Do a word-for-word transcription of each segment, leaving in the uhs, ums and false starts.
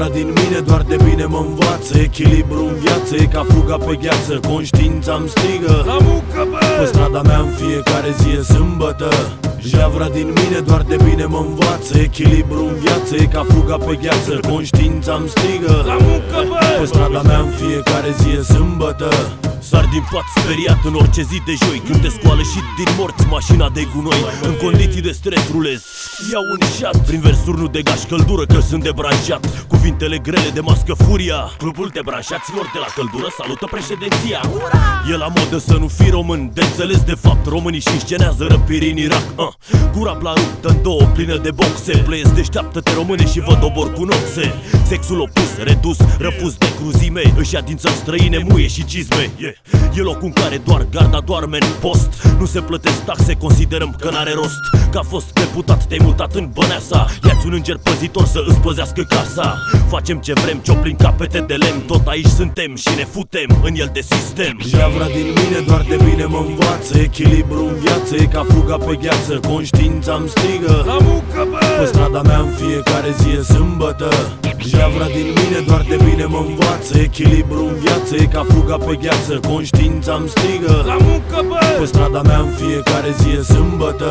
Javra din mine doar de bine mă învață. Echilibru în viață e ca fuga pe gheață. Conștiința-mi strigă la muncă, bă! pe strada mea în fiecare zi e sâmbătă. Javra din mine doar de bine mă învață. Echilibru în viață e ca fuga pe gheață. Conștiința-mi strigă la muncă, bă! pe strada mea în fiecare zi e sâmbătă. Sar din pat speriat în orice zi de joi, când te scoală și din morți mașina de gunoi. În condiții de stres rulez, iau un șat. Prin versuri nu degaj căldură că sunt debranșat. Cuvintele grele de mască furia. Clubul debranșaților de la căldură salută președinția. E la modă să nu fii român, de înțeles de fapt. Românii și înscenează răpiri în Irak. uh. Gura ruptă în două plină de boxe. Pleiesc, deșteaptă-te române și vă dobor cu noxe. Sexul opus, redus, răpus de cruzime. Își ia din țări străine muie și cizme. yeah. E locul în care doar garda doarme în post. Nu se plătesc taxe, considerăm că n-are rost. Că a fost deputat, te-ai mutat în Băneasa. Ia-ți un înger păzitor să îți păzească casa. Facem ce vrem, cioplim capete de lemn. Tot aici suntem și ne futem în el de sistem. Javra din mine doar de bine mă învață. Echilibru în viață e ca fuga pe gheață. Conștiința-mi strigă la muncă, bă! pe strada mea în fiecare zi e sâmbătă. Javra din mine doar de bine mă învață. Echilibru în viață e ca fuga pe gheață. Conștiința-mi strigă la muncă, bă! pe strada mea în fiecare zi e sâmbătă.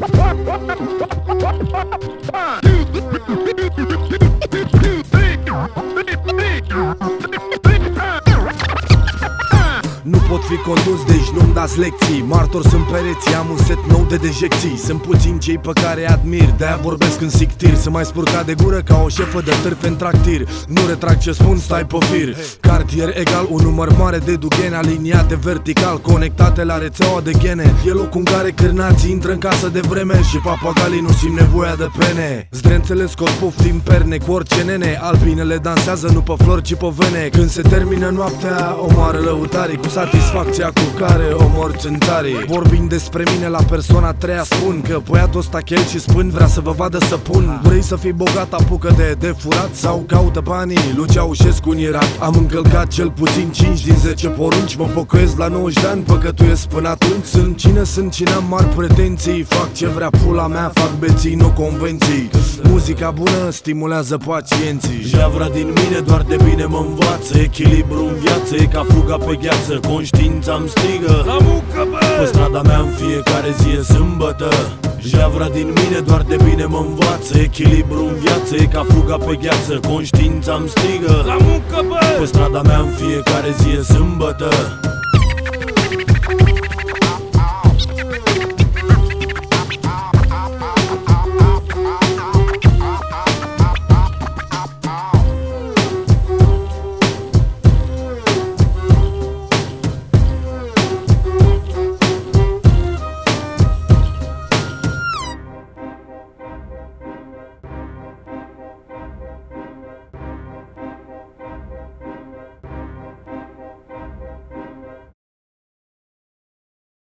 Nu pot fi condus, deci nu-mi dați lecții. Martor sunt pereții, am un set nou de dejecții. Sunt puțini cei pe care admir, de-aia vorbesc în sictir. Sunt mai spurcat de gură ca o șefă de târfe în tractir. Nu retrag ce spun, stai pe fir. Cartier egal, un număr mare de dughene aliniate vertical, conectate la rețeaua de gene. E locul în care cârnații intră în casă de vreme și papagalii nu simt nevoia de pene. Zdrențele scot puf din perne cu orice nene. Albinele dansează nu pe flori, ci pe vene. Când se termină noaptea, omoară lăutarii cu satisfacția cu care omor țântarii. Vorbind despre mine la persoana treia spun că băiatul ăsta chel și spân vrea să vă vadă să pun. Vrei să fii bogat, apucă de de furat sau caută banii lui Ceaușescu în Irak. Am încălcat cel puțin cinci din zece porunci. Mă pocăiesc la nouăzeci de ani, păcătuiesc până atunci. Sunt cine sunt, cine am mari pretenții. Fac ce vrea pula mea, fac beții, nu convenții. Muzica bună stimulează pacienții. Javra din mine doar de bine mă învață. Echilibru în viață e ca fuga pe gheață. Conștiința-mi strigă la muncă, bă! pe strada mea în fiecare zi e sâmbătă. Javra din mine doar de bine mă învață. Echilibru în viață e ca fuga pe gheață. Conștiința-mi strigă la muncă, bă! pe strada mea în fiecare zi e sâmbătă.